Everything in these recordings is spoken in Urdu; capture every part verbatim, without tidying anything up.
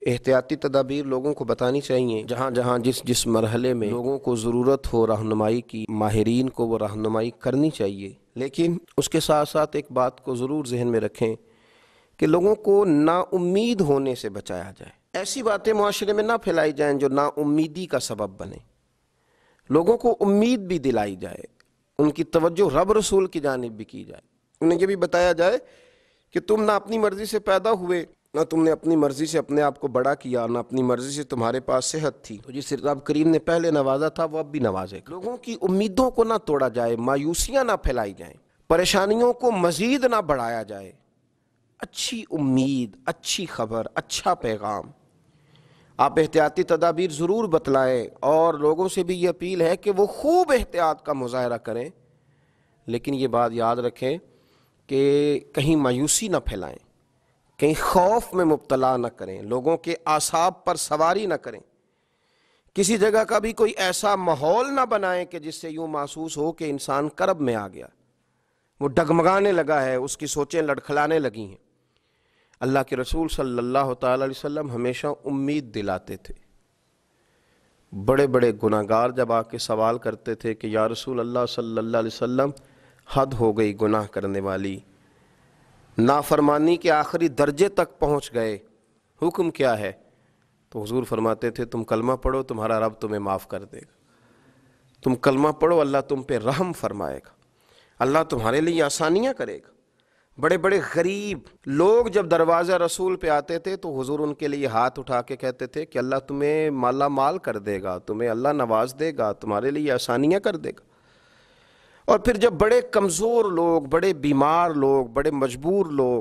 احتیاطی تدابیر لوگوں کو بتانی چاہیے، جہاں جہاں جس جس مرحلے میں لوگوں کو ضرورت ہو رہنمائی کی، ماہرین کو وہ رہنمائی کرنی چاہیے۔ لیکن اس کے ساتھ ساتھ ایک بات کو ضرور ذہن میں رکھیں کہ لوگوں کو نا امید ہونے سے بچایا جائے۔ ایسی باتیں معاشرے میں نہ پھیلائی جائیں جو نا امیدی کا سبب بنے۔ لوگوں کو امید بھی دلائی جائے، ان کی توجہ رب رسول کی جانب بھی کی جائے، انہیں یہ بھی بتایا جائے کہ تم نہ اپنی مرضی سے پیدا ہوئے، نہ تم نے اپنی مرضی سے اپنے آپ کو بڑا کیا، نہ اپنی مرضی سے تمہارے پاس صحت تھی، تو جس رب کریم نے پہلے نوازا تھا وہ اب بھی نوازے گا۔ لوگوں کی امیدوں کو نہ توڑا جائے، مایوسیاں نہ پھیلائی جائیں، پریشانیوں کو مزید نہ بڑھایا جائے۔ اچھی امید، اچھی خبر، اچھا پیغام، آپ احتیاطی تدابیر ضرور بتلائیں، اور لوگوں سے بھی یہ اپیل ہے کہ وہ خوب احتیاط کا مظاہرہ کریں، لیکن یہ بات یاد رکھیں کہ کہیں مایوسی نہ پھیلائیں، کہیں خوف میں مبتلا نہ کریں، لوگوں کے اعصاب پر سواری نہ کریں، کسی جگہ کا بھی کوئی ایسا ماحول نہ بنائیں کہ جس سے یوں محسوس ہو کہ انسان کرب میں آ گیا، وہ ڈگمگانے لگا ہے، اس کی سوچیں لڑکھڑانے لگی ہیں۔ اللہ کے رسول صلی اللہ تعالی علیہ وسلم ہمیشہ امید دلاتے تھے۔ بڑے بڑے گناہگار جب آ کے سوال کرتے تھے کہ یا رسول اللہ صلی اللہ علیہ وسلم حد ہو گئی گناہ کرنے والی، نافرمانی کے آخری درجے تک پہنچ گئے، حکم کیا ہے؟ تو حضور فرماتے تھے تم کلمہ پڑھو تمہارا رب تمہیں معاف کر دے گا، تم کلمہ پڑھو اللہ تم پہ رحم فرمائے گا، اللہ تمہارے لیے آسانیاں کرے گا۔ بڑے بڑے غریب لوگ جب دروازہ رسول پہ آتے تھے تو حضور ان کے لیے ہاتھ اٹھا کے کہتے تھے کہ اللہ تمہیں مالا مال کر دے گا، تمہیں اللہ نواز دے گا، تمہارے لیے آسانیاں کر دے گا۔ اور پھر جب بڑے کمزور لوگ، بڑے بیمار لوگ، بڑے مجبور لوگ،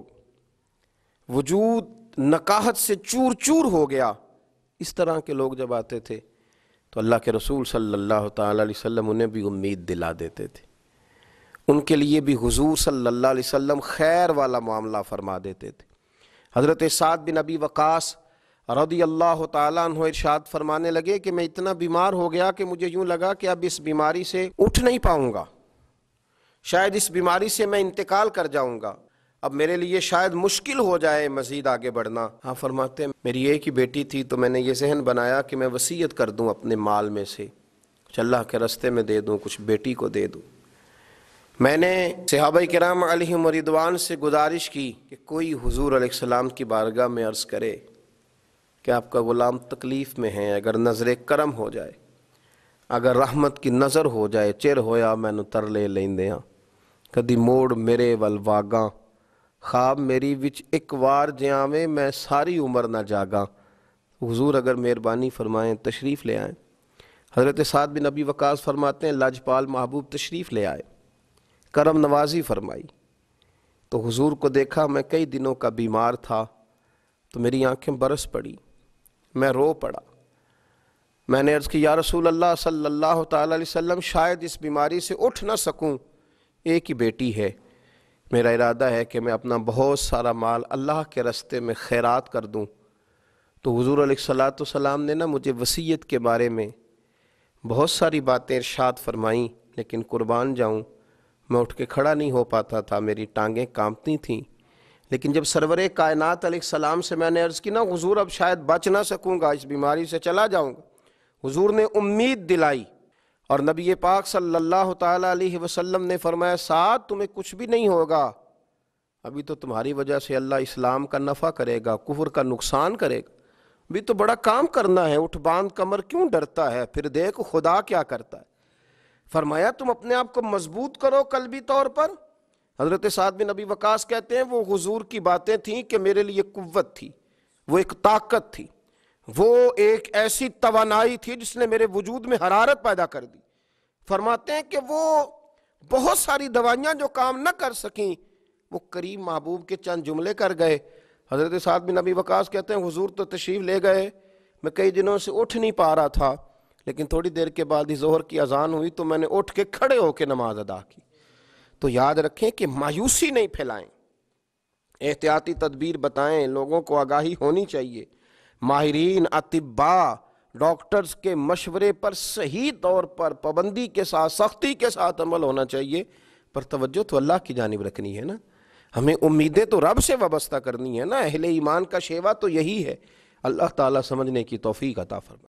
وجود نکاہت سے چور چور ہو گیا، اس طرح کے لوگ جب آتے تھے تو اللہ کے رسول صلی اللہ تعالی علیہ وسلم انہیں بھی امید دلا دیتے تھے، ان کے لیے بھی حضور صلی اللہ علیہ وسلم خیر والا معاملہ فرما دیتے تھے۔ حضرت سعد بن ابی وقاص رضی اللہ تعالیٰ عنہ ارشاد فرمانے لگے کہ میں اتنا بیمار ہو گیا کہ مجھے یوں لگا کہ اب اس بیماری سے اٹھ نہیں پاؤں گا، شاید اس بیماری سے میں انتقال کر جاؤں گا، اب میرے لیے شاید مشکل ہو جائے مزید آگے بڑھنا۔ ہاں فرماتے ہیں میری ایک ہی بیٹی تھی تو میں نے یہ ذہن بنایا کہ میں وصیت کر دوں اپنے مال میں سے، کچھ اللہ کے راستے میں دے دوں، کچھ بیٹی کو دے دوں۔ میں نے صحابہ کرام علیہم رضوان سے گزارش کی کہ کوئی حضور علیہ السلام کی بارگاہ میں عرض کرے کہ آپ کا غلام تکلیف میں ہے، اگر نظر کرم ہو جائے، اگر رحمت کی نظر ہو جائے، چر ہویا مینو ترلے لیندیاں کدی موڑ میرے ول واگاں، خواب میری وچ ایک وار جیاویں میں ساری عمر نہ جاگاں۔ حضور اگر مہربانی فرمائیں تشریف لے آئیں۔ حضرت سعد بن ابی وقاص فرماتے ہیں لاجپال محبوب تشریف لے آئے، کرم نوازی فرمائی، تو حضور کو دیکھا میں کئی دنوں کا بیمار تھا تو میری آنکھیں برس پڑی، میں رو پڑا، میں نے عرض کی یا رسول اللہ صلی اللہ تعالی علیہ وسلم شاید اس بیماری سے اٹھ نہ سکوں، ایک ہی بیٹی ہے، میرا ارادہ ہے کہ میں اپنا بہت سارا مال اللہ کے راستے میں خیرات کر دوں۔ تو حضور علیہ الصلوۃ والسلام نے نا مجھے وصیت کے بارے میں بہت ساری باتیں ارشاد فرمائیں، لیکن قربان جاؤں میں اٹھ کے کھڑا نہیں ہو پاتا تھا، میری ٹانگیں کانپتی تھیں۔ لیکن جب سرور کائنات علیہ السلام سے میں نے عرض کی نا حضور اب شاید بچ نہ سکوں گا، اس بیماری سے چلا جاؤں گا، حضور نے امید دلائی، اور نبی پاک صلی اللہ تعالیٰ علیہ وسلم نے فرمایا سعد تمہیں کچھ بھی نہیں ہوگا، ابھی تو تمہاری وجہ سے اللہ اسلام کا نفع کرے گا، کفر کا نقصان کرے گا، ابھی تو بڑا کام کرنا ہے، اٹھ باندھ کمر کیوں ڈرتا ہے، پھر دیکھ خدا کیا کرتا ہے۔ فرمایا تم اپنے آپ کو مضبوط کرو قلبی طور پر۔ حضرت سعد بن ابی وقاص کہتے ہیں وہ حضور کی باتیں تھیں کہ میرے لیے قوت تھی، وہ ایک طاقت تھی، وہ ایک ایسی توانائی تھی جس نے میرے وجود میں حرارت پیدا کر دی۔ فرماتے ہیں کہ وہ بہت ساری دوائیاں جو کام نہ کر سکیں وہ کریم محبوب کے چند جملے کر گئے۔ حضرت سعد بن ابی وقاص کہتے ہیں حضور تو تشریف لے گئے، میں کئی دنوں سے اٹھ نہیں پا رہا تھا، لیکن تھوڑی دیر کے بعد ہی ظہر کی اذان ہوئی تو میں نے اٹھ کے کھڑے ہو کے نماز ادا کی۔ تو یاد رکھیں کہ مایوسی نہیں پھیلائیں، احتیاطی تدبیر بتائیں، لوگوں کو آگاہی ہونی چاہیے، ماہرین اطباء ڈاکٹرز کے مشورے پر صحیح طور پر پابندی کے ساتھ سختی کے ساتھ عمل ہونا چاہیے، پر توجہ تو اللہ کی جانب رکھنی ہے نا، ہمیں امیدیں تو رب سے وابستہ کرنی ہے نا، اہل ایمان کا شیوا تو یہی ہے۔ اللہ تعالیٰ سمجھنے کی توفیق عطا فرمائے۔